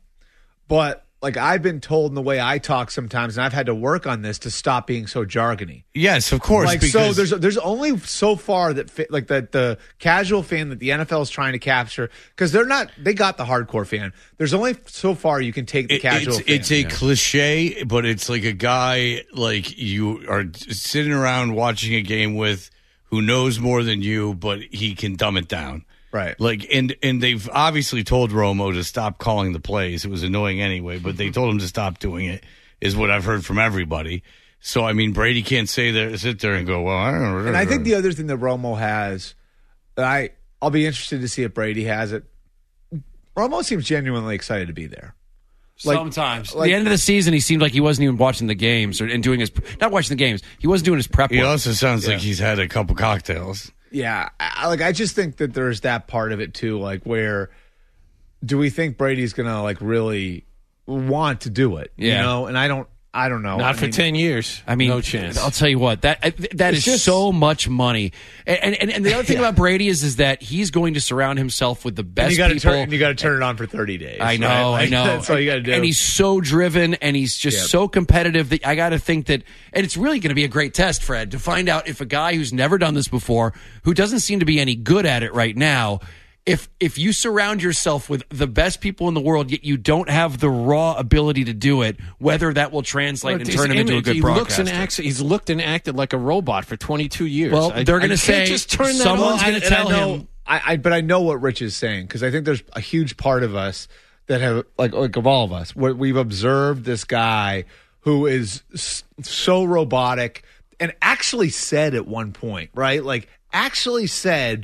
but like I've been told in the way I talk sometimes, and I've had to work on this to stop being so jargony. Yes, of course. Like so, because there's there's only so far that fit, like that the casual fan that the N F L is trying to capture, because they're not they got the hardcore fan. There's only so far you can take the It- casual it's, fan. it's a cliche, but it's like a guy like you are sitting around watching a game with who knows more than you, but he can dumb it down. Right. Like, and and they've obviously told Romo to stop calling the plays. It was annoying anyway, but they told him to stop doing it, is what I've heard from everybody. So, I mean, Brady can't say there, sit there and go, well, I don't know. And I think the other thing that Romo has that I I'll be interested to see if Brady has it. Romo seems genuinely excited to be there. Like, Sometimes. Like, the end of the season, he seemed like he wasn't even watching the games or and doing his not watching the games. He wasn't doing his prep. He work. also sounds Yeah. like he's had a couple cocktails. Yeah, I, like I just think that there's that part of it too. Like, where do we think Brady's gonna like really want to do it? Yeah. You know, and I don't. I don't know. Not I for mean, ten years. I mean, no chance. I'll tell you what that that It's is just- so much money. And and, and the other thing Yeah. about Brady is is that he's going to surround himself with the And best you got to people. turn. And you got to turn it on for thirty days. I know, right? I Like, know. That's all you got to do. And he's so driven, and he's just Yep. so competitive that I got to think that, and it's really going to be a great test, Fred, to find out if a guy who's never done this before, who doesn't seem to be any good at it right now, if if you surround yourself with the best people in the world, yet you don't have the raw ability to do it, whether that will translate Look, and his turn him into a image, good he broadcaster. looks and acts, he's looked and acted like a robot for twenty-two years. Well, I- they're gonna I can't say just turn that someone's on. gonna And I tell know- him. I, I but I know what Rich is saying because I think there's a huge part of us that have like like of all of us where we've observed this guy who is s- so robotic and actually said at one point, right? Like actually said,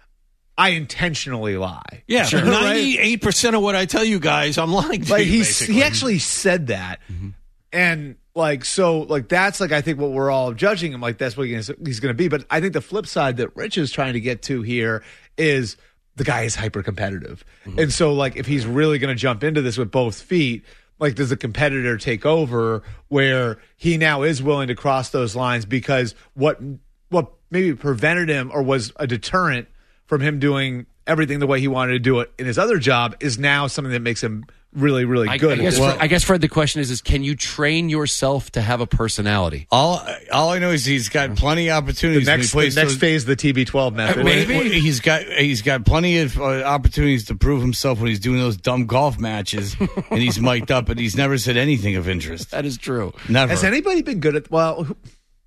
I intentionally lie. Yeah, Sure. ninety-eight percent of what I tell you guys, I'm lying to Like you, he's basically. he actually said that, and like so like that's like I think what we're all judging him like that's what he's, he's going to be. But I think the flip side that Rich is trying to get to here is the guy is hyper competitive, and so like if he's really going to jump into this with both feet. Like, does the competitor take over where he now is willing to cross those lines because what what maybe prevented him or was a deterrent from him doing everything the way he wanted to do it in his other job is now something that makes him really, really I, good. I, guess, at it. Fred, I guess, Fred, the question is: is can you train yourself to have a personality? All all I know is he's got plenty of the opportunities. when he next, the plays next those- phase of the T B twelve method. maybe. he's got he's got plenty of uh, opportunities to prove himself when he's doing those dumb golf matches, and he's mic'd up, but he's never said anything of interest. That is true. Never. Has anybody been good at? Well, who-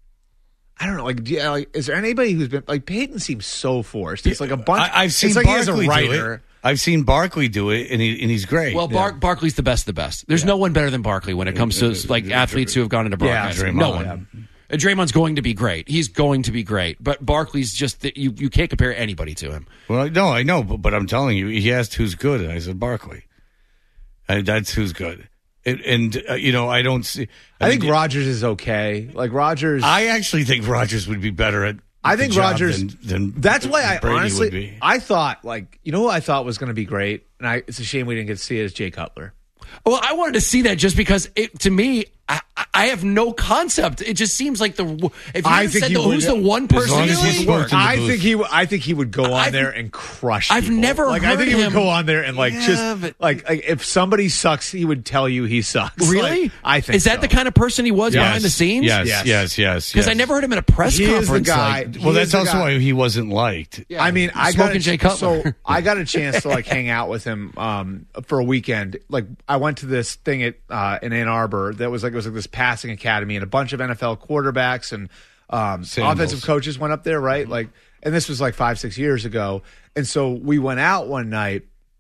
I don't know. Like, do you- like, is there anybody who's been like Peyton seems so forced? It's like a bunch. I, I've seen it's like he has a Barkley do writer. it. I've seen Barkley do it, and he and he's great. Well, Bar- Barkley's the best of the best. There's no one better than Barkley when it comes to like athletes who have gone into broadcasting. Draymond, no one. yeah. And Draymond's going to be great. He's going to be great. But Barkley's just that you you can't compare anybody to him. Well, no, I know, but, but I'm telling you, he asked who's good, and I said Barkley. And that's who's good. And, and uh, you know, I don't see. I think mean, Rodgers is okay. Like Rodgers, I actually think Rodgers would be better at. I the think job Rodgers. Than, than that's why I Brady honestly, would be. I thought like you know who I thought was going to be great, and I it's a shame we didn't get to see it is Jay Cutler. Well, I wanted to see that just because it, to me, I, I have no concept. It just seems like the if you I had think said he the, would- who's the one As person long who as he would spoke work. to the I booth. think he. w- I think he would go on I've- there and crush. I've people. never like. I heard think he would him- go on there and like Yeah, just but- like, like if somebody sucks, he would tell you he sucks. Really? Like, I think is that so. the kind of person he was Yes, behind the scenes? Yes, Yes. yes, yes. Because yes. I never heard him in a press He is the conference. guy. like, He Well, is that's the also guy. why he wasn't liked. Yeah, I mean, I smoking got Jay a, Cutler. so I got a chance to like hang out with him um, for a weekend. Like I went to this thing at uh, in Ann Arbor that was like it was like this passing academy, and a bunch of N F L quarterbacks and um, Sandals. offensive coaches went up there, right? Like, and this was like five, six years ago. And so we went out one night,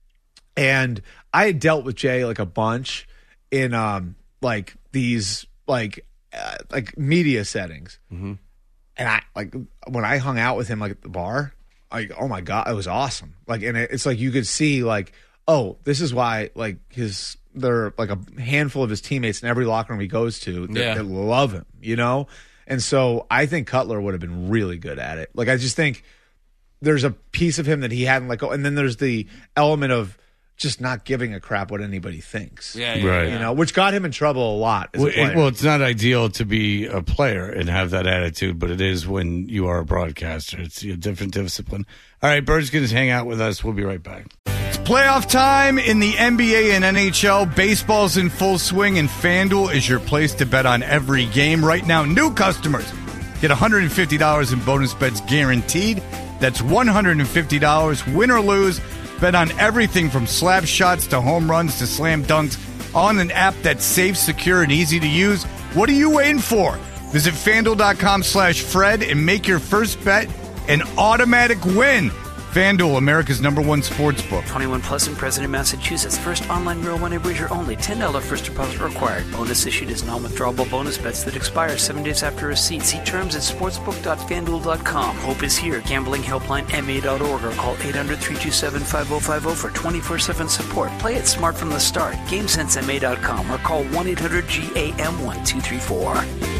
and I had dealt with Jay like a bunch in um, like these like uh, like media settings. Mm-hmm. And I like when I hung out with him like at the bar, like oh my god, it was awesome. Like and it, it's like you could see like oh this is why like his there are like a handful of his teammates in every locker room he goes to that, Yeah. that love him, you know. And so I think Cutler would have been really good at it. Like I just think there's a piece of him that he hadn't let go, and then there's the element of just not giving a crap what anybody thinks. yeah, yeah, Right. yeah. You know, which got him in trouble a lot. As Well, a player. it- well, it's not ideal to be a player and have that attitude, but it is when you are a broadcaster. It's a different discipline. All right, Bird's going to hang out with us. We'll be right back. It's playoff time in the N B A and N H L. Baseball's in full swing, and FanDuel is your place to bet on every game. Right now, new customers get one hundred fifty dollars in bonus bets guaranteed. That's one hundred fifty dollars, win or lose. Bet on everything from slap shots to home runs to slam dunks on an app that's safe, secure, and easy to use. What are you waiting for? Visit FanDuel.com slash Fred and make your first bet an automatic win. FanDuel, America's number one sports book. twenty-one plus and present in Massachusetts. First online real money wager only. ten dollars first deposit required. Bonus issued as non-withdrawable bonus bets that expire seven days after receipt. See terms at sportsbook dot fan duel dot com. Hope is here. Gambling helpline M A dot org or call eight hundred, three two seven, five oh five oh for twenty-four seven support. Play it smart from the start. game sense M A dot com or call one eight hundred G A M one two three four.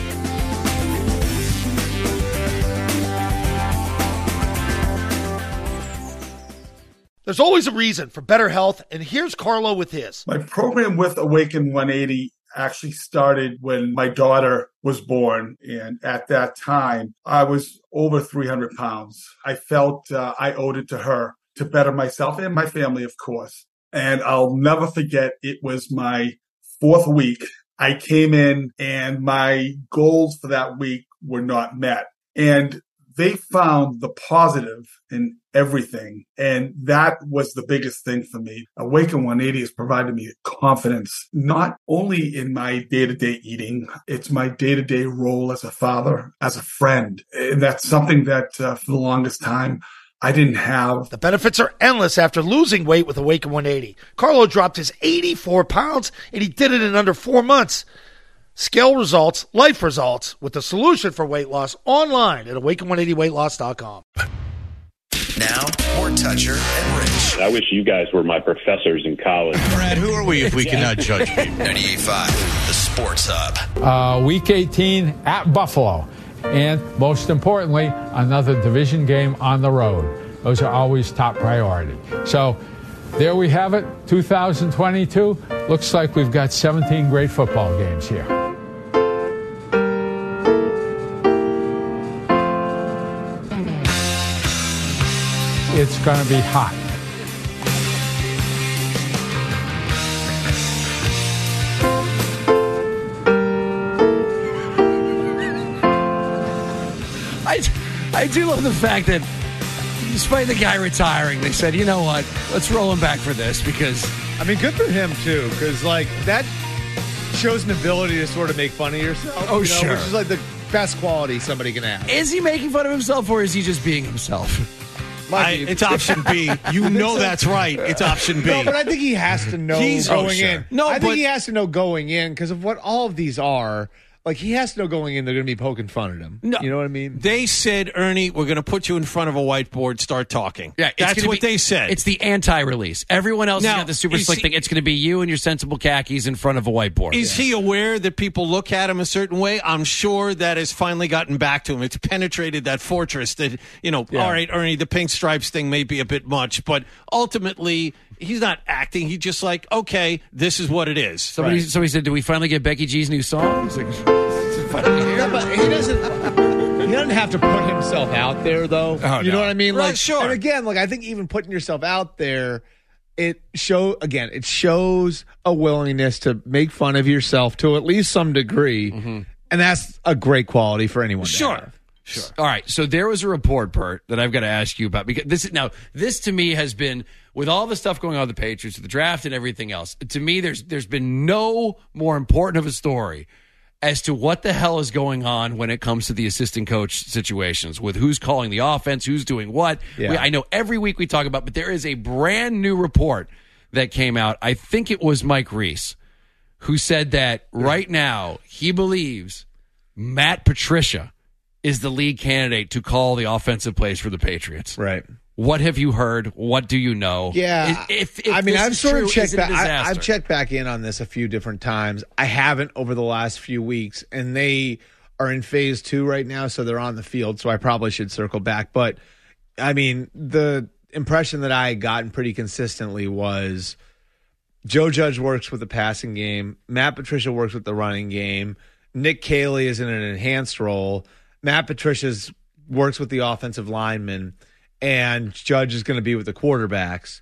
There's always a reason for better health, and here's Carlo with his. My program with Awaken one eighty actually started when my daughter was born. And at that time, I was over three hundred pounds. I felt uh, I owed it to her to better myself and my family, of course. And I'll never forget, it was my fourth week. I came in and my goals for that week were not met. And they found the positive in everything. And that was the biggest thing for me. Awaken one eighty has provided me confidence, not only in my day-to-day eating, it's my day-to-day role as a father, as a friend. And that's something that uh, for the longest time, I didn't have. The benefits are endless after losing weight with Awaken one eighty. Carlo dropped his eighty-four pounds, and he did it in under four months. Scale results, life results, with the solution for weight loss online at awaken one eighty weight loss dot com. Now, more Toucher and Rich. I wish you guys were my professors in college. Brad, who are we if we cannot judge people? ninety-eight point five, the Sports Hub. Uh, week eighteen at Buffalo. And most importantly, another division game on the road. Those are always top priority. So there we have it, two thousand twenty-two. Looks like we've got seventeen great football games here. It's going to be hot. I, I do love the fact that despite the guy retiring, they said, you know what, let's roll him back for this because... I mean, good for him, too, because, like, that shows an ability to sort of make fun of yourself. Oh, you know, sure. Which is, like, the best quality somebody can have. Is he making fun of himself or is he just being himself? I, it's option B. You know that's right. It's option B. No, but I think he has to know He's- going oh, sure. in. No, I think but- he has to know going in because of what all of these are. Like, he has to know going in they're going to be poking fun at him. No. You know what I mean? They said, Ernie, we're going to put you in front of a whiteboard, start talking. Yeah, it's That's gonna what be- they said. It's the anti-release. Everyone else Now, has got the super is slick he- thing. It's going to be you and your sensible khakis in front of a whiteboard. Is he aware that people look at him a certain way? I'm sure that has finally gotten back to him. It's penetrated that fortress that, you know, Yeah. all right, Ernie, the pink stripes thing may be a bit much, but ultimately he's not acting. He's just like, okay, this is what it is. Somebody, Right. somebody said, do we finally get Becky G's new song? He's like, Yeah, but he doesn't. He doesn't have to put himself out there, though. Oh, you no. know what I mean? Right, Like, sure. And again, like I think even putting yourself out there, it show again. It shows a willingness to make fun of yourself to at least some degree, and that's a great quality for anyone. to Sure. have. Sure. All right. So there was a report, Bert, that I've got to ask you about because this is now this to me has been with all the stuff going on with the Patriots, the draft, and everything else. To me, there's there's been no more important of a story as to what the hell is going on when it comes to the assistant coach situations with who's calling the offense, who's doing what. Yeah. We, I know every week we talk about, but there is a brand new report that came out. I think it was Mike Reese who said that right now he believes Matt Patricia is the lead candidate to call the offensive plays for the Patriots. Right. What have you heard? What do you know? Yeah, If, if I mean, this I've is sort true, of checked is it a back. I, disaster? I've checked back in on this a few different times. I haven't over the last few weeks, and they are in phase two right now, so they're on the field. So I probably should circle back. But I mean, the impression that I had gotten pretty consistently was Joe Judge works with the passing game, Matt Patricia works with the running game, Nick Caley is in an enhanced role, Matt Patricia's works with the offensive linemen, and Judge is going to be with the quarterbacks,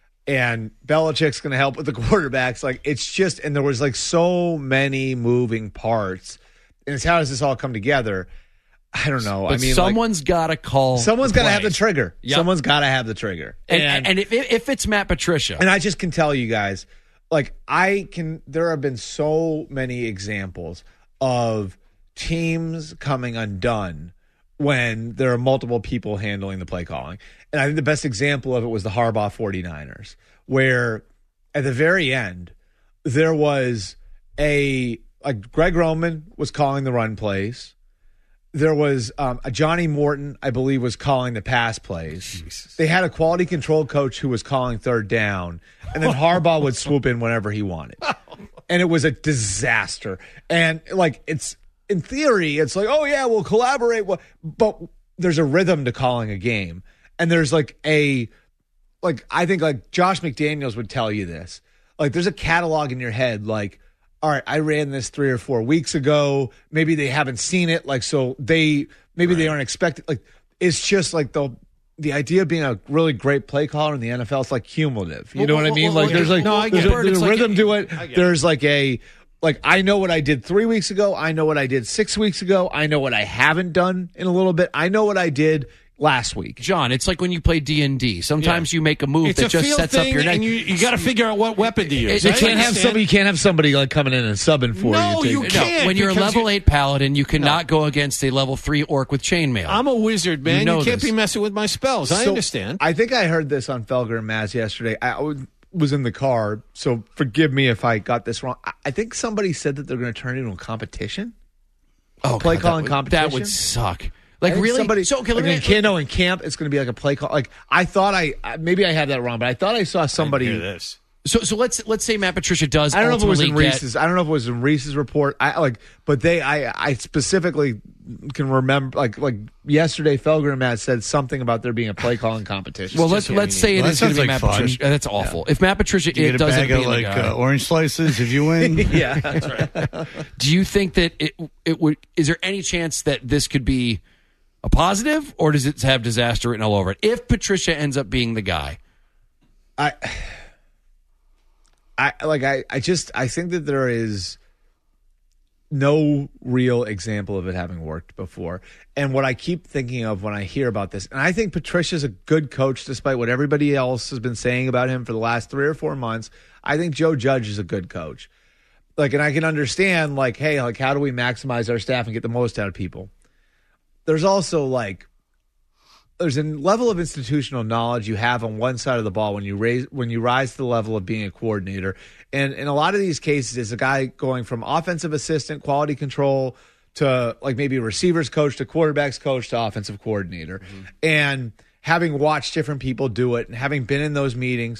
and Belichick's going to help with the quarterbacks. Like, it's just, and there was like so many moving parts. And it's how does this all come together? I don't know. But I mean, someone's like, got to call. someone's got to have the plays. trigger. Yep. Someone's got to have the trigger. And, and, and if, if it's Matt Patricia, And I just can tell you guys, like, I can, there have been so many examples of teams coming undone when there are multiple people handling the play calling. And I think the best example of it was the Harbaugh 49ers, where at the very end, there was a, like Greg Roman was calling the run plays. There was um, a Johnny Morton, I believe, was calling the pass plays. Jesus. They had a quality control coach who was calling third down, and then Harbaugh would swoop in whenever he wanted. And it was a disaster. And, like, it's in theory, it's like, oh, yeah, we'll collaborate. But there's a rhythm to calling a game. And there's, like, a, like, I think, like, Josh McDaniels would tell you this. Like, there's a catalog in your head, like, all right, I ran this three or four weeks ago. Maybe they haven't seen it. Like, so they, maybe right. they aren't expecting, like, it's just like the, the idea of being a really great play caller in the N F L, it's like cumulative. You well, know what well, I mean? Well, like, there's like, no, there's, a, there's a like rhythm a, to it. There's like a, like, I know what I did three weeks ago. I know what I did six weeks ago. I know what I haven't done in a little bit. I know what I did last week. John, it's like when you play D and D. Sometimes yeah. you make a move it's that a just sets up your neck. And you, you got to figure out what weapon to use. You can't have somebody. You can't have somebody like coming in and subbing for no, you. No, you can't. No, when you're a level you, eight paladin, you cannot no. go against a level three orc with chainmail. I'm a wizard, man. You, know you can't this. be messing with my spells. I so, understand. I think I heard this on Felger and Maz yesterday. I was in the car, so forgive me if I got this wrong. I think somebody said that they're going to turn it into a competition. Oh, play God, calling that would, competition. That would suck. Like really? Somebody, so okay, like in Kano in camp, it's going to be like a play call. Like I thought, I maybe I have that wrong, but I thought I saw somebody. I didn't hear this. So so let's let's say Matt Patricia does. I don't know if it was in get, Reese's. I don't know if it was in Reese's report. I like, but they. I I specifically can remember like like yesterday. Felger and Matt said something about there being a play calling competition. Well, let's let's say it well, is going to be like Matt fun. Patricia. That's awful. Yeah. If Matt Patricia you it get a doesn't bag of be like uh, orange slices if you win. Yeah, that's right. Do you think that it it would? Is there any chance that this could be a positive, or does it have disaster written all over it? If Patricia ends up being the guy, I, I like I, I just I think that there is no real example of it having worked before. And what I keep thinking of when I hear about this, and I think Patricia's a good coach despite what everybody else has been saying about him for the last three or four months. I think Joe Judge is a good coach. Like, and I can understand, like, hey, like, how do we maximize our staff and get the most out of people? There's also like there's a level of institutional knowledge you have on one side of the ball when you raise when you rise to the level of being a coordinator. And in a lot of these cases, it's a guy going from offensive assistant, quality control, to like maybe a receivers coach, to quarterbacks coach, to offensive coordinator. Mm-hmm. And having watched different people do it and having been in those meetings,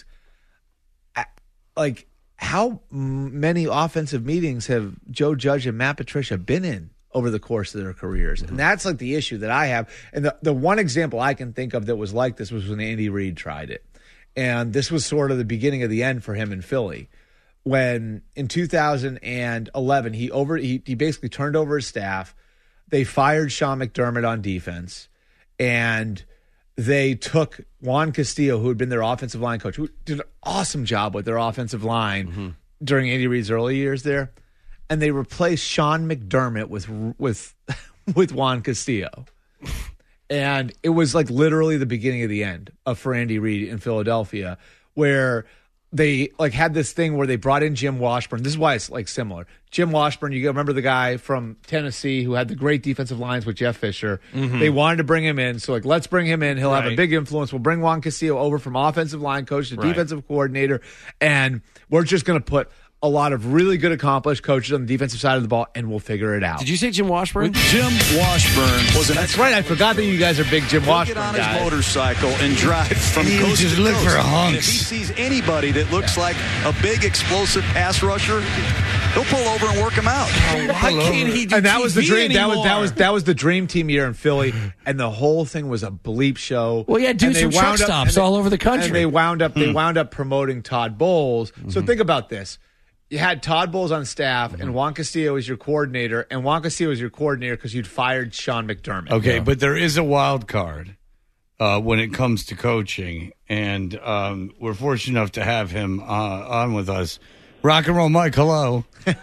like how many offensive meetings have Joe Judge and Matt Patricia been in over the course of their careers? And that's like the issue that I have. And the, the one example I can think of that was like this was when Andy Reid tried it. And this was sort of the beginning of the end for him in Philly. When in two thousand eleven, he over he, he basically turned over his staff. They fired Sean McDermott on defense. And they took Juan Castillo, who had been their offensive line coach, who did an awesome job with their offensive line mm-hmm. during Andy Reid's early years there. And they replaced Sean McDermott with with with Juan Castillo. And it was like literally the beginning of the end of for Andy Reid in Philadelphia, where they like had this thing where they brought in Jim Washburn. This is why it's like similar. Jim Washburn, you remember the guy from Tennessee who had the great defensive lines with Jeff Fisher. Mm-hmm. They wanted to bring him in. So like, let's bring him in. He'll right. have a big influence. We'll bring Juan Castillo over from offensive line coach to right. defensive coordinator. And we're just going to put a lot of really good accomplished coaches on the defensive side of the ball, and we'll figure it out. Did you say Jim Washburn? Jim Washburn was an. That's right. I forgot that you guys are big Jim Washburn guys. Get on his motorcycle and drive from and coast just to look coast. for hunks. And if he sees anybody that looks yeah. like a big explosive pass rusher, he'll pull over and work him out. Oh, why can't he do And that was the T V dream. That anymore? was that was that was the dream team year in Philly, and the whole thing was a bleep show. Well, yeah, do some truck stops they, all over the country. And they wound up they hmm. wound up promoting Todd Bowles. Mm-hmm. So think about this. You had Todd Bowles on staff, mm-hmm. and Juan Castillo was your coordinator, and Juan Castillo was your coordinator because you'd fired Sean McDermott. Okay, yeah. but there is a wild card uh, when it comes to coaching, and um, we're fortunate enough to have him uh, on with us. Rock and roll, Mike. Hello.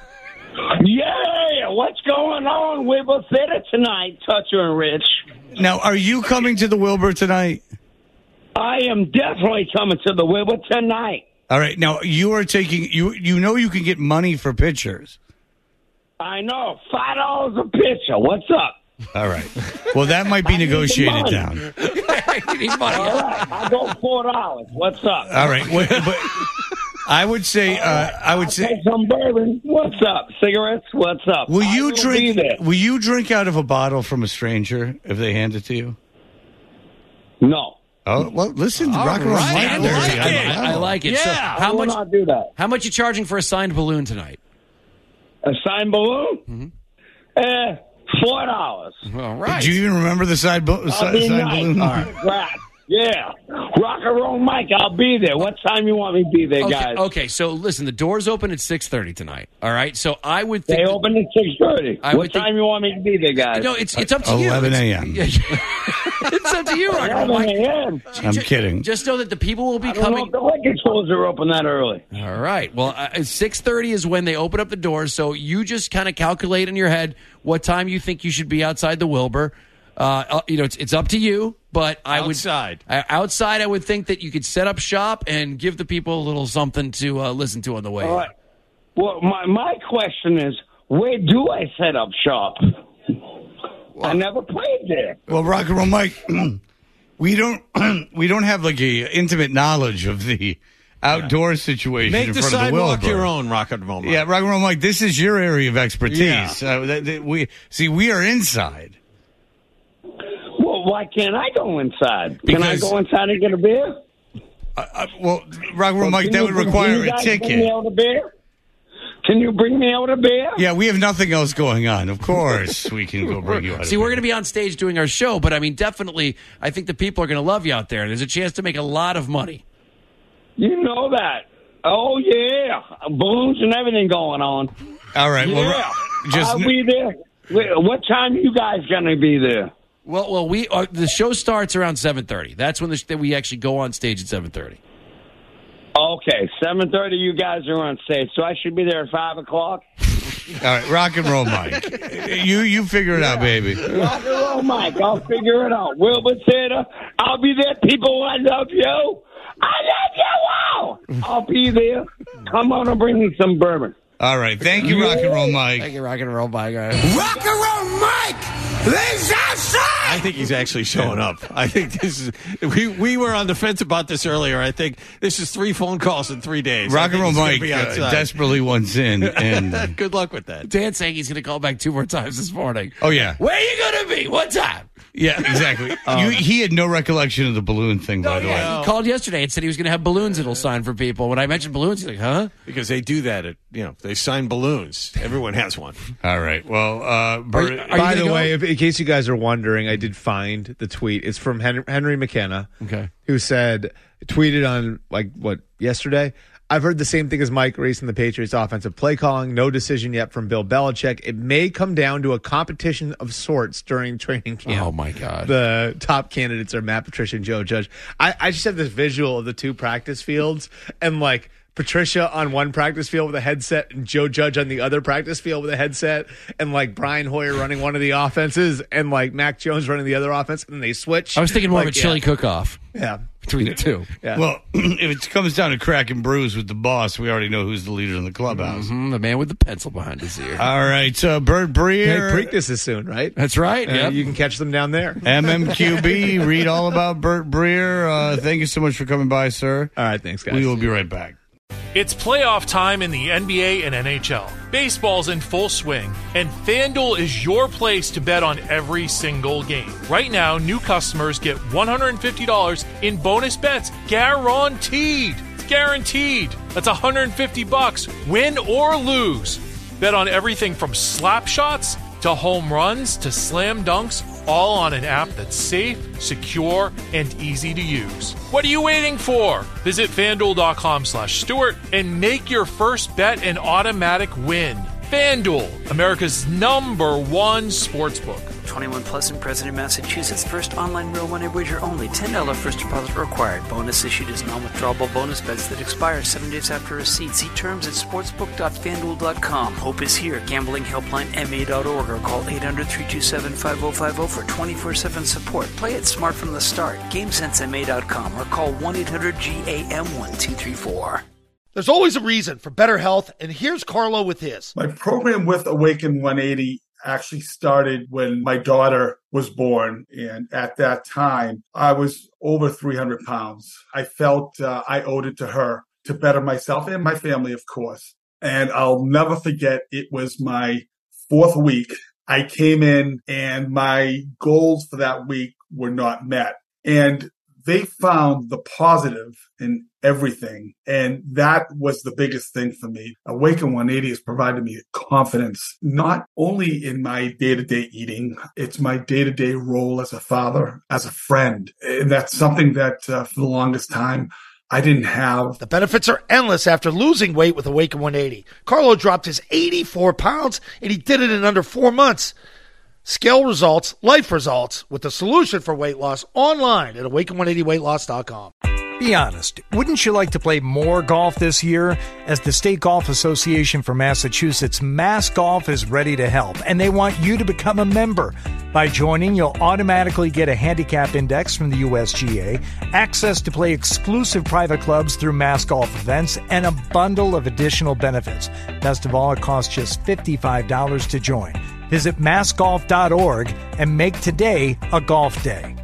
Yeah, what's going on, Wilbur Theater tonight, Toucher and Rich? Now, are you coming to the Wilbur tonight? I am definitely coming to the Wilbur tonight. All right. Now, you are taking, you you know you can get money for pitchers. I know. five dollars a pitcher. What's up? All right. Well, that might be negotiated down. You need money. All right, I go four dollars. What's up? All right. Wait, but I would say, uh, I would I'll say, take some bourbon. What's up? Cigarettes? What's up? will I you will drink? be there. Will you drink out of a bottle from a stranger if they hand it to you? No. Oh well, listen, All rock and roll. right. Mike. I like it. I, I like it. Yeah. So I how will much? not do that. How much you charging for a signed balloon tonight? A signed balloon? Mm-hmm. Eh, four dollars. All right. Do you even remember the side, bo- I'll side, be side nice. balloon? All right. Crap. Yeah. Rock and roll Mike, I'll be there. What time you want me to be there, Okay, guys? okay, so listen, the doors open at six thirty tonight. All right, so I would think They that- open at six thirty. I What would think- time you want me to be there, guys? No, it's it's up to you. eleven It's- a.m. It's up to you, Rock and Roll eleven Mike. a.m. I'm kidding. Just know that the people will be I don't know coming. if the liquor stores are open that early. All right. Well, uh, six thirty is when they open up the doors. So you just kind of calculate in your head what time you think you should be outside the Wilbur. Uh, uh, you know, it's it's up to you. But I Outside. would uh, outside. I would think that you could set up shop and give the people a little something to uh, listen to on the way. All right. Well, my my question is, where do I set up shop? I never played there. Well, rock and roll Mike, we don't we don't have like a intimate knowledge of the outdoor situation Make in the front of the sidewalk Wilbur. your own, rock and roll Mike. Yeah, rock and roll Mike, this is your area of expertise. Yeah. Uh, that, that we see we are inside. Well, why can't I go inside? Can I Because- go inside and get a beer? Uh, uh, well, rock and roll Well, Mike, can that you- would can require you a guys Bring me ticket. out a beer? Can you bring me out a beer? Yeah, we have nothing else going on. Of course, we can go bring you out. See, we're going to be on stage doing our show, but I mean, definitely, I think the people are going to love you out there. There's a chance to make a lot of money. You know that. Oh, yeah. Balloons and everything going on. All right. Well, Yeah. ro- just I'll be there. Wait, what time you guys going to be there? Well, well, we uh, the show starts around seven thirty. That's when the sh- that we actually go on stage at seven thirty. Okay, seven thirty you guys are on stage, so I should be there at five o'clock? all right, rock and roll Mike. you you figure it out, baby. Rock and roll Mike, I'll figure it out. Wilbur Theater, I'll be there. People, I love you. I love you. Wow. I'll be there. Come on and bring me some bourbon. All right, thank you, rock and roll Mike. Thank you, Rock and Roll Mike. Rock and roll Mike lives outside. I think he's actually showing up. I think this is. We we were on the fence about this earlier. I think this is three phone calls in three days. I Rock and think roll he's gonna Mike be uh, outside. desperately wants in, and Good luck with that. Dan saying he's going to call back two more times this morning. oh yeah, Where you going to be? What time? yeah, exactly. you, he had no recollection of the balloon thing, by the way. Yeah, he called yesterday and said he was going to have balloons that'll sign for people. When I mentioned balloons, he's like, huh? Because they do that at, you know, they sign balloons. Everyone has one. All right. Well, uh, Bert, Are you By gonna the go? way, if, in case you guys are wondering, I did find the tweet. It's from Hen- Henry McKenna, Okay. who said, tweeted on, like, what, yesterday? I've heard the same thing as Mike racing the Patriots offensive play calling. No decision yet from Bill Belichick. It may come down to a competition of sorts during training camp. Oh, my God. The top candidates are Matt Patricia and Joe Judge. I, I just have this visual of the two practice fields and, like, Patricia on one practice field with a headset and Joe Judge on the other practice field with a headset, and like Brian Hoyer running one of the offenses and like Mac Jones running the other offense, and they switch. I was thinking more like, of a chili yeah. cook-off Yeah. between the two. Yeah. well, if it comes down to crack and brews with the boss, we already know who's the leader in the clubhouse. Mhm, the man with the pencil behind his ear. All right, uh, Bert Hey, Breer, Preakness is soon, right? That's right. Uh, Yep. You can catch them down there. M M Q B. Read all about Bert Breer. Uh, thank you so much for coming by, sir. All right, thanks, guys. We will be right back. It's playoff time in the N B A and N H L. Baseball's in full swing, and FanDuel is your place to bet on every single game. Right now, new customers get one hundred fifty dollars in bonus bets guaranteed. It's guaranteed. That's one hundred fifty bucks, win or lose. Bet on everything from slap shots to home runs to slam dunks, all on an app that's safe, secure, and easy to use. What are you waiting for? Visit FanDuel.com slash Stewart and make your first bet an automatic win. FanDuel, America's number one sportsbook. twenty-one plus and present in Massachusetts. First online real money wager only. ten dollars first deposit required. Bonus issued as non-withdrawable bonus bets that expire seven days after receipt. See terms at sportsbook dot fanduel dot com. Hope is here. Gambling helpline M A dot org or call eight hundred, three two seven, five oh five oh for twenty-four seven support. Play it smart from the start. game sense M A dot com or call one eight hundred G A M one two three four. There's always a reason for better health, and here's Carlo with his. My program with Awaken one eighty actually started when my daughter was born. And at that time, I was over three hundred pounds. I felt uh, I owed it to her to better myself and my family, of course. And I'll never forget, it was my fourth week. I came in and my goals for that week were not met. And they found the positive in everything. And that was the biggest thing for me. Awaken one eighty has provided me confidence, not only in my day-to-day eating, it's my day-to-day role as a father, as a friend. And that's something that uh, for the longest time, I didn't have. The benefits are endless after losing weight with Awaken one eighty. Carlo dropped his eighty-four pounds, and he did it in under four months. Scale results, life results, with the solution for weight loss online at awaken one eighty weight loss dot com. Be honest, wouldn't you like to play more golf this year? As the State Golf Association for Massachusetts, Mass Golf is ready to help, and they want you to become a member. By joining, you'll automatically get a handicap index from the U S G A, access to play exclusive private clubs through Mass Golf events, and a bundle of additional benefits. Best of all, it costs just fifty-five dollars to join. Visit mass golf dot org and make today a golf day.